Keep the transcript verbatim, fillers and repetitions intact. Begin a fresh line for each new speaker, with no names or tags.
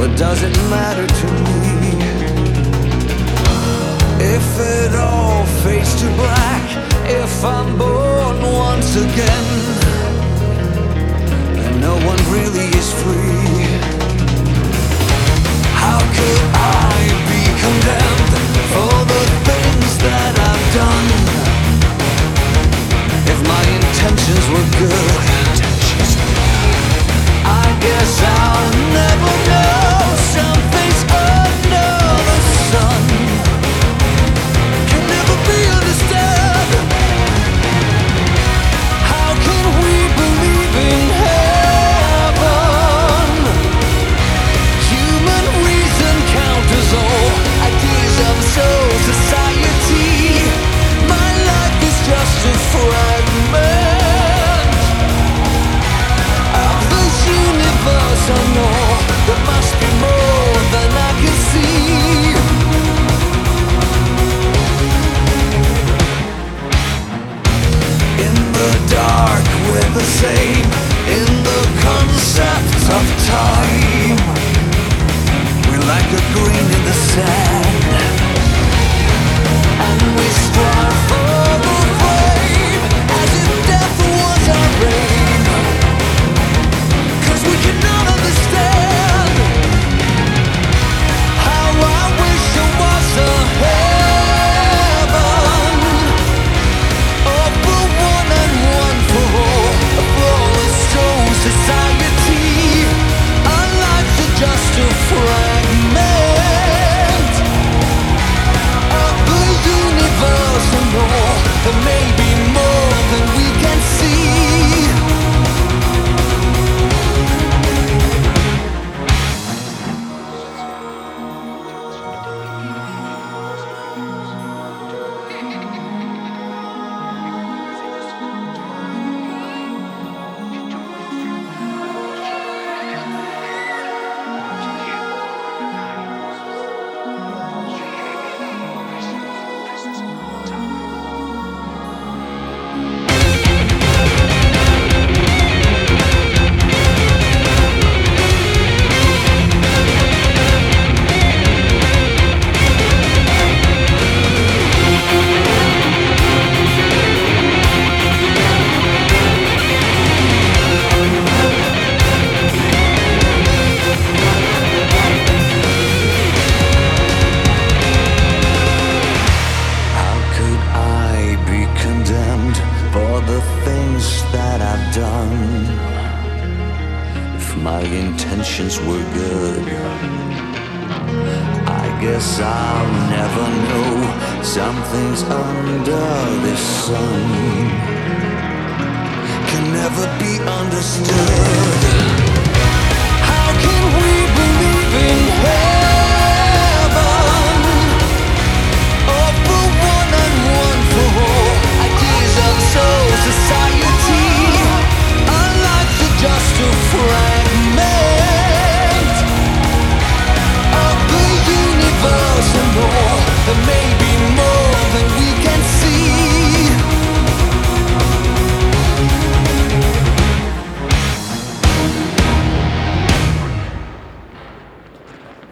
but does it matter to me? If it all fades to black, if I'm born once again, then no one really is free. How could I be condemned for the things that I've done? If my intentions were good, I guess I'll never know. Something's under the sun can never be understood. How can we believe in heaven? Human reason counters all ideas of soul society. My life is just a fragment of the universe. I know there must be more than I can see. In the dark we're the same, in the concept of time. We're like a grain in the sand, and we strive for the flame as if death was our aim. 'Cause we cannot understand how I wish there was a heaven, oh, for one and one for all, a flawless soul society. Our lives are just a fragment of the universe and all. There may be more than we can see. That I've done, if my intentions were good, I guess I'll never know. Something's under this sun can never be understood.